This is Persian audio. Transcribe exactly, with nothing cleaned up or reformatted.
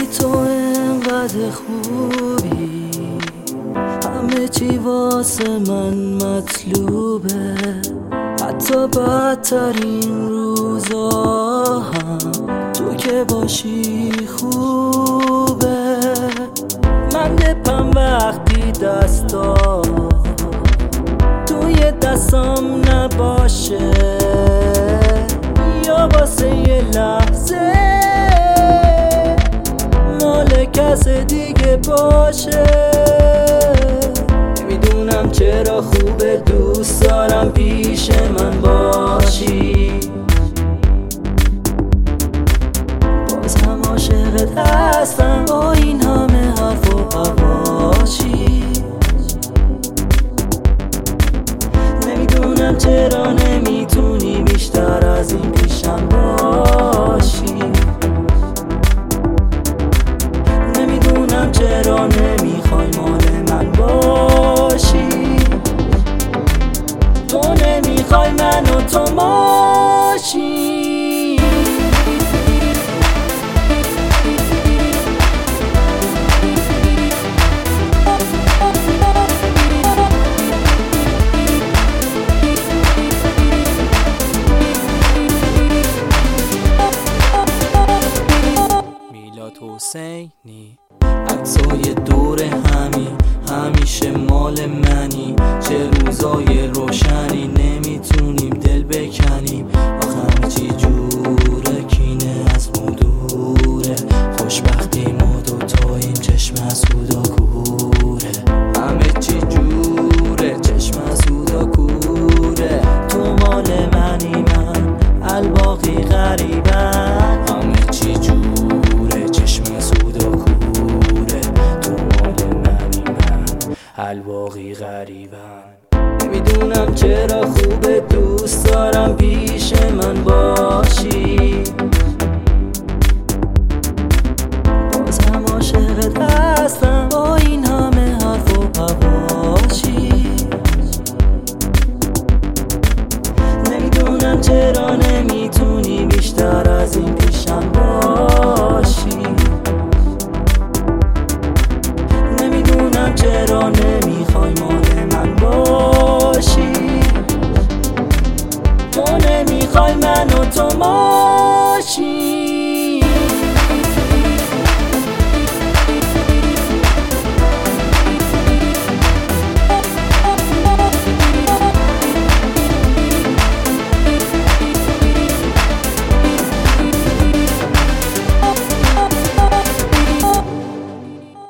تو انقدر خوبی، همه چی واسه من مطلوبه، حتی بدترین روزا هم تو که باشی خوبه. من دپم وقتی دستا توی دستام نباشه، یا واسه یه لحظه مال کس دیگه باشه. نمیدونم چرا خوبه، دوست دارم پیش من باشی، باز هم عاشقت هستم با این همه حرف و حواشی. نمیدونم چرا نمیتونی بیشتر از این پیشم باشی، نمیدونم چرا نمیخوای مال من باشی، تو نمیخوای من و تو باشی. حسینی عکسای دور همی همیشه مال منی، چه روزای روشنی نمیتونیم دل بکنیم، آخه همه چی جوره، کینه از ما دوره، خوشبختی ما دوتا این چشم حسودا کوره، همه چی جوره، چشم حسودا کوره. تو مال منی، من الباقی غریبم، همه چی جوره، الباقی غریبم. نمیدونم چرا خوبه، دوست دارم پیش من باشی،